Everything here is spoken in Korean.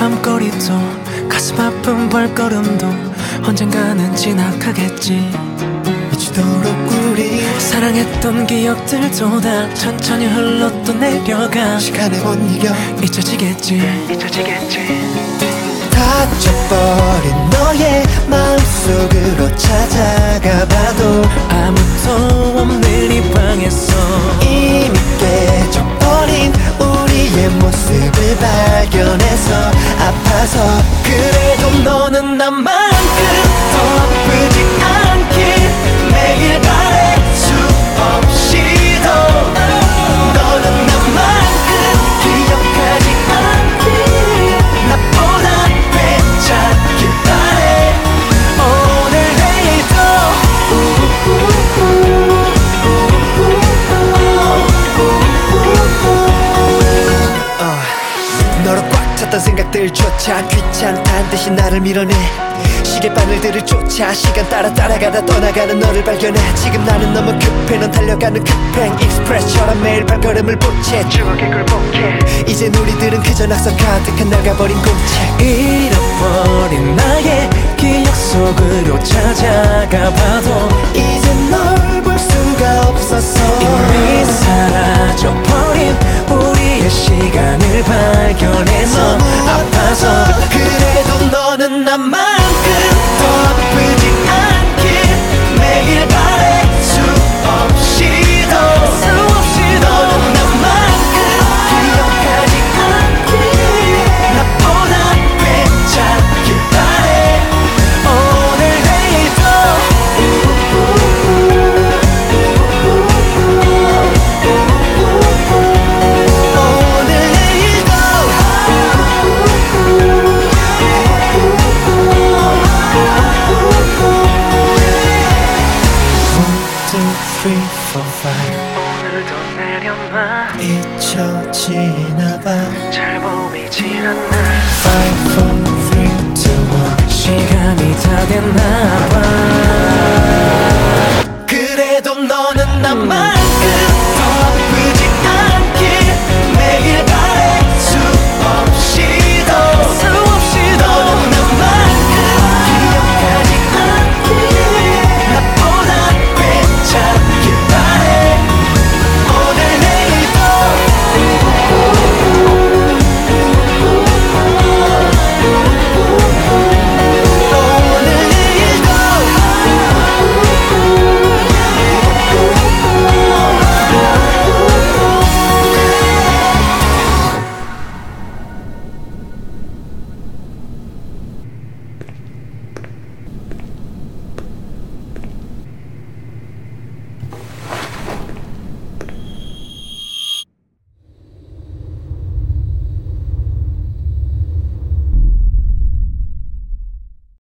밤거리도 가슴 아픈 발걸음도 언젠가는 지나가겠지. 미치도록 우리 사랑했던 기억들도 다 천천히 흘러 또 내려가. 시간에 못 이겨 잊혀지겠지. 다쳐버린 너의 마음속으로 찾아가 봐도 아무도 없는 이 방에서 이미 깨져버린 우리의 모습을 발견해서 아파서. 그래도 너는 나만큼 더 아프지 않길 매일 바래 수없이도. 너는 나만큼 기억하지 않길 나보다 괜찮길 바래. 오늘 내일도 너로 꽉 찼던 생각들조차 귀찮단 듯이 나를 밀어내. 시계바늘들을 쫓아 시간 따라가다 떠나가는 너를 발견해. 지금 나는 너무 급해. 넌 달려가는 급행 익스프레스처럼 매일 발걸음을 보채 추억에 굴복해. 이젠 우리들은 그저 낙서 가득한 나가버린 공책. 잃어버린 나의 기억 속으로 찾아가 봐도 이젠 널 볼 수가 없었어. 이미 사라져버린 우리의 시간을 발견해서 아파서. 그래도 너는 나만큼 더 아프지 않길 매일 바래 수없이도. 너는 나만큼 기억하지 않길 나보다 괜찮길 바래. 오늘 내일도 오늘 내일도 1, 2, 3, 4, 5 오늘도 내려놔. 잊혀지나봐. 잘 보이지 않나. 5, 4, 3, 2, 1 시간이 다 됐나봐.